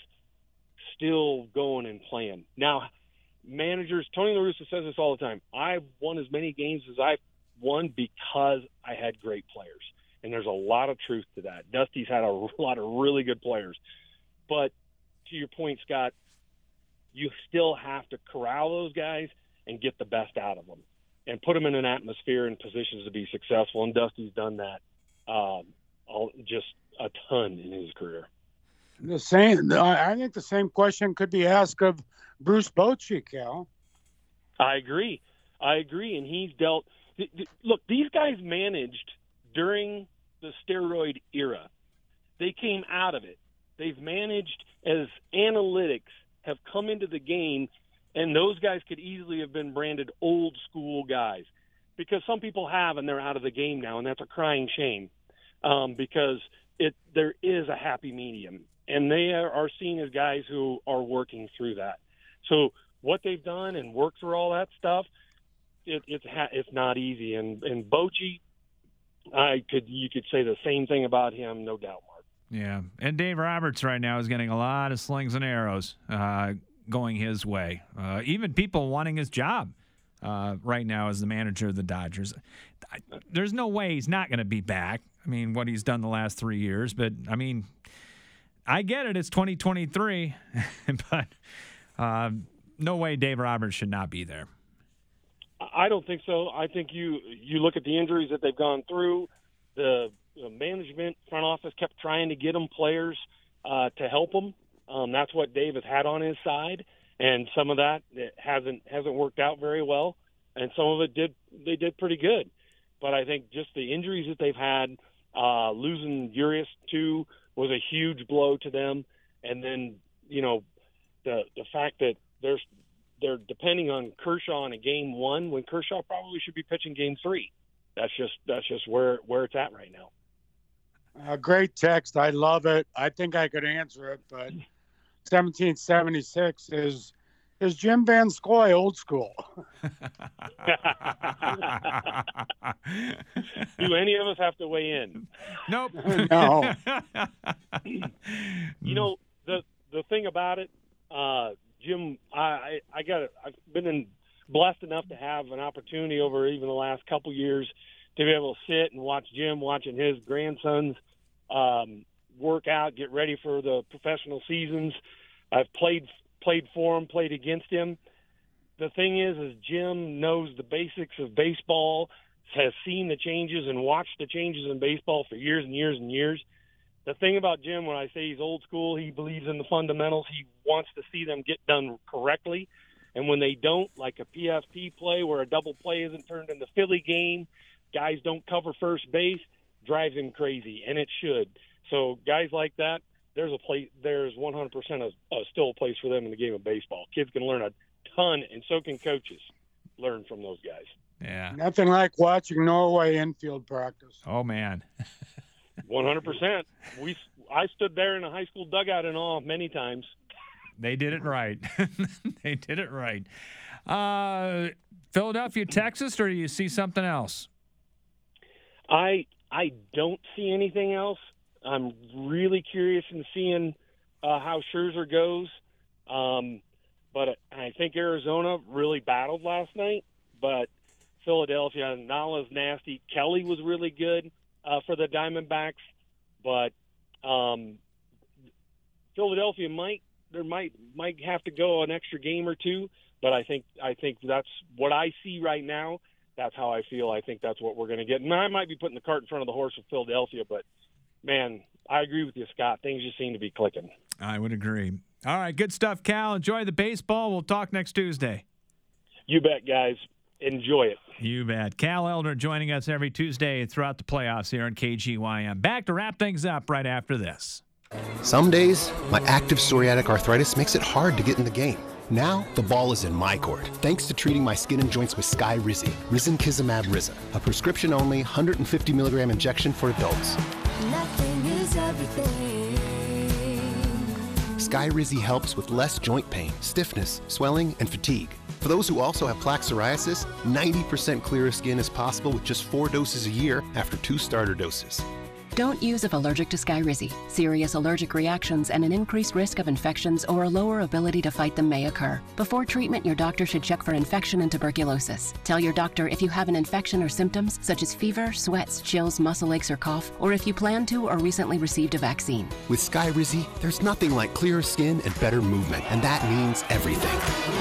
[SPEAKER 12] still going and playing. Now, managers, Tony La Russa says this all the time, I've won as many games as I've won because I had great players. And there's a lot of truth to that. Dusty's had a lot of really good players. But to your point, Scott, you still have to corral those guys and get the best out of them and put them in an atmosphere and positions to be successful. And Dusty's done that um, all, just a ton in his career.
[SPEAKER 4] The same, I think the same question could be asked of Bruce Bochy, Cal.
[SPEAKER 12] I agree. I agree. And he's dealt – look, these guys managed during the steroid era. They came out of it. They've managed as analytics have come into the game, and those guys could easily have been branded old school guys because some people have and they're out of the game now, and that's a crying shame um, because it there is a happy medium, and they are, are seen as guys who are working through that. So what they've done and worked through all that stuff, it, it's ha- it's not easy. And and Bochy, I could you could say the same thing about him, no doubt, Mark.
[SPEAKER 2] Yeah, and Dave Roberts right now is getting a lot of slings and arrows uh, going his way. Uh, even people wanting his job uh, right now as the manager of the Dodgers. I, there's no way he's not going to be back. I mean, what he's done the last three years. But, I mean, I get it. It's twenty twenty-three. but uh, no way Dave Roberts should not be there.
[SPEAKER 12] I don't think so. I think you you look at the injuries that they've gone through, the – The management, front office kept trying to get them players uh, to help them. Um, that's what Dave has had on his side, and some of that it hasn't hasn't worked out very well, and some of it did they did pretty good. But I think just the injuries that they've had, uh, losing Urias too was a huge blow to them, and then you know the the fact that they're they're depending on Kershaw in a game one when Kershaw probably should be pitching game three. That's just that's just where where it's at right now.
[SPEAKER 4] A great text. I love it. I think I could answer it, but seventeen seventy-six is is Jim Van Scoy old school?
[SPEAKER 12] Do any of us have to weigh in?
[SPEAKER 2] Nope.
[SPEAKER 4] No.
[SPEAKER 12] You know the the thing about it, uh, Jim. I I got it. I've been in, blessed enough to have an opportunity over even the last couple years to be able to sit and watch Jim watching his grandsons um, work out, get ready for the professional seasons. I've played played for him, played against him. the thing is, is Jim knows the basics of baseball, has seen the changes and watched the changes in baseball for years and years and years. The thing about Jim, when I say he's old school, he believes in the fundamentals. He wants to see them get done correctly. And when they don't, like a P F P play where a double play isn't turned into Philly game, guys don't cover first base, drives him crazy, and it should. So guys like that, there's a place, there's one hundred percent a, a still a place for them in the game of baseball. Kids can learn a ton, and so can coaches learn from those guys.
[SPEAKER 2] Yeah.
[SPEAKER 4] Nothing like watching Norway infield practice.
[SPEAKER 2] Oh, man.
[SPEAKER 12] one hundred percent. We I stood there in a high school dugout in awe many times.
[SPEAKER 2] They did it right. They did it right. Uh, Philadelphia, Texas, or do you see something else?
[SPEAKER 12] I I don't see anything else. I'm really curious in seeing uh, how Scherzer goes. Um, but I think Arizona really battled last night. But Philadelphia, Nola's nasty. Kelly was really good uh, for the Diamondbacks. But um, Philadelphia might there might might have to go an extra game or two. But I think I think that's what I see right now. That's how I feel. I think that's what we're going to get. And I might be putting the cart in front of the horse with Philadelphia, but, man, I agree with you, Scott. Things just seem to be clicking.
[SPEAKER 2] I would agree. All right, good stuff, Cal. Enjoy the baseball. We'll talk next Tuesday.
[SPEAKER 12] You bet, guys. Enjoy it.
[SPEAKER 2] You bet. Cal Elder joining us every Tuesday throughout the playoffs here on K G Y M. Back to wrap things up right after this.
[SPEAKER 13] Some days, my active psoriatic arthritis makes it hard to get in the game. Now, the ball is in my court, thanks to treating my skin and joints with Skyrizi, Risankizumab Riza, a prescription-only one hundred fifty milligram injection for adults.
[SPEAKER 14] Nothing is everything.
[SPEAKER 13] Skyrizi helps with less joint pain, stiffness, swelling, and fatigue. For those who also have plaque psoriasis, ninety percent clearer skin is possible with just four doses a year after two starter doses.
[SPEAKER 15] Don't use if allergic to Skyrizi. Serious allergic reactions and an increased risk of infections or a lower ability to fight them may occur. Before treatment, your doctor should check for infection and tuberculosis. Tell your doctor if you have an infection or symptoms such as fever, sweats, chills, muscle aches, or cough, or if you plan to or recently received a vaccine.
[SPEAKER 13] With Skyrizi, there's nothing like clearer skin and better movement, and that means everything.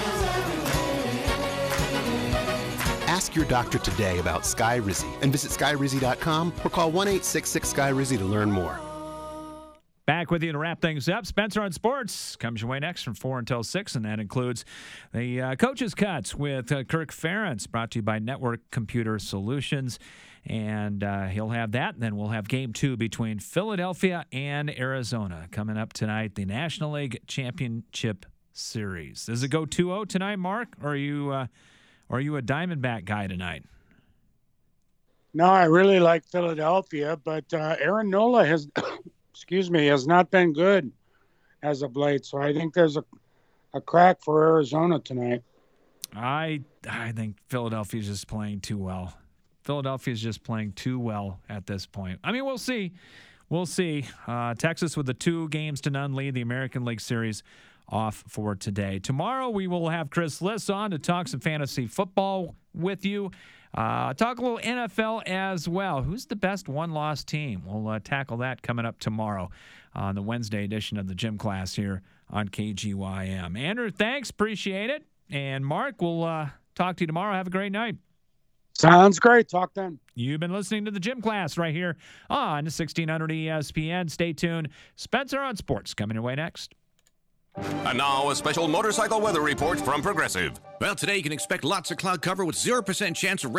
[SPEAKER 13] Ask your doctor today about Skyrizi and visit Skyrizi dot com or call one eight six six Sky Rizi to learn more.
[SPEAKER 2] Back with you to wrap things up. Spencer on Sports comes your way next from four until six, and that includes the uh, Coach's Cuts with uh, Kirk Ferentz, brought to you by Network Computer Solutions. And uh, he'll have that, and then we'll have game two between Philadelphia and Arizona coming up tonight, the National League Championship Series. Does it go two oh tonight, Mark, or are you... Uh, Or are you a Diamondback guy tonight?
[SPEAKER 4] No, I really like Philadelphia, but uh, Aaron Nola has, excuse me, has not been good as of late. So I think there's a, a crack for Arizona tonight.
[SPEAKER 2] I I think Philadelphia's just playing too well. Philadelphia's just playing too well at this point. I mean, we'll see. We'll see. Uh, Texas with a two games to none lead, the American League Series off for today. Tomorrow we will have Chris Liss on to talk some fantasy football with you. Uh, talk a little N F L as well. Who's the best one-loss team? We'll uh, tackle that coming up tomorrow on the Wednesday edition of the Gym Class here on K G Y M. Andrew, thanks. Appreciate it. And Mark, we'll uh, talk to you tomorrow. Have a great night.
[SPEAKER 4] Sounds great. Talk then.
[SPEAKER 2] You've been listening to the Gym Class right here on sixteen hundred E S P N. Stay tuned. Spencer on Sports coming your way next.
[SPEAKER 16] And now a special motorcycle weather report from Progressive.
[SPEAKER 17] Well, today you can expect lots of cloud cover with zero percent chance of rain.